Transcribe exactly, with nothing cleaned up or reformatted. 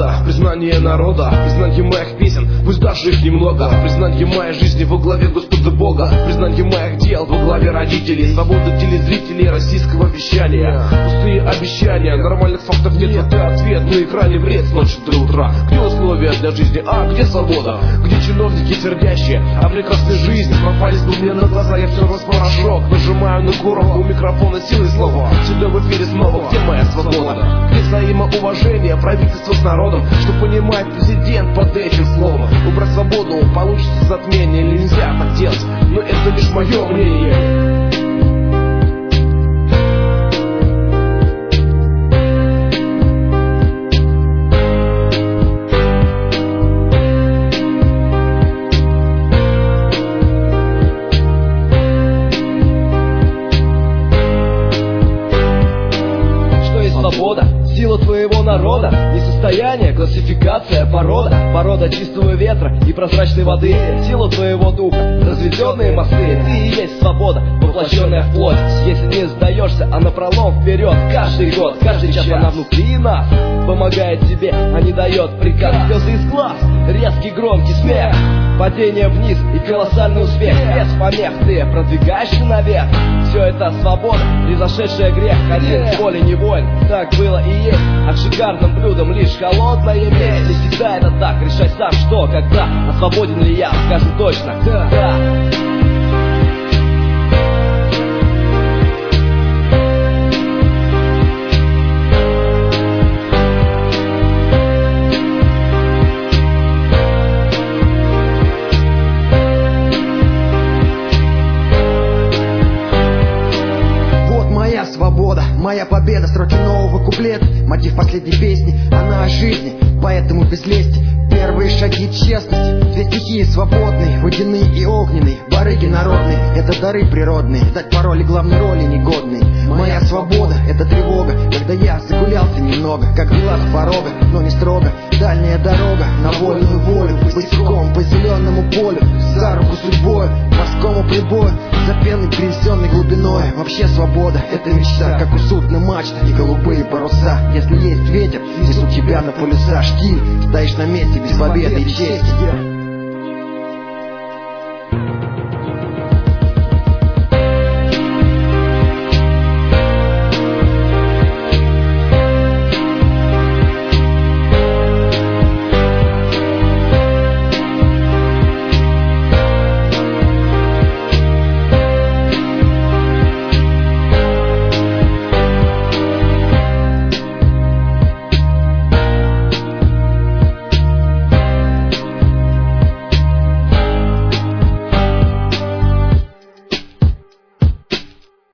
свобода, признание народа, признание моих песен, пусть даже их немного, признание моей жизни во главе Господа Бога, признание моих дел во главе родителей, свобода телезрителей российского вещания. Пустые обещания, нормальных фактов нет, вот и ответ на экране бред с ночи до утра. Где условия для жизни, а где свобода? Где чиновники сердящие о прекрасной жизни? Пропались бы мне на глаза, я все раз порошок. Нажимаю на курок, у микрофона силы слова. Сюда в эфире снова, где моя свобода? Где взаимоуважение правительства с народом? Что понимает президент под этим словом? Убрать свободу, получится затмение, или нельзя так делать? Но это лишь мое мнение. Свобода, сила твоего народа, не состояние, классификация, порода, порода чистого ветра и прозрачной воды, сила твоего духа, разведенные мосты. Ты и есть свобода, воплощенная в плоть. Если не сдаешься, а напролом вперед, каждый год, каждый час она внутри нас помогает тебе, а не дает приказ. Слезы из глаз, резкий громкий смех, падение вниз и колоссальный успех. Без помех ты продвигаешься наверх. Все это свобода, превзошедшая грех. Один волей-неволь, так было и есть. А шикарным блюдом лишь холодная месть. Не всегда это так, решай сам что, когда. А свободен ли я, скажем точно, да, да. Свобода, моя победа, строки нового куплета. Мотив последней песни, она о жизни, поэтому без лести. Первые шаги честности, две стихии свободные, водяные и огненные, барыги народные, это дары природные, дать пароли главной роли негодные. Моя свобода, это тревога, когда я загулялся немного, как глаз порога, но не строго. Дальняя дорога на вольную волю, босиком по зеленому полю, за руку судьбой, морскому прибою, за пеной принесенной глубиной. Вообще свобода, это мечта, как у судна мачта и голубые паруса. Если есть ветер, несут тебя на полюса. Штиль, стоишь на месте без победы и чести.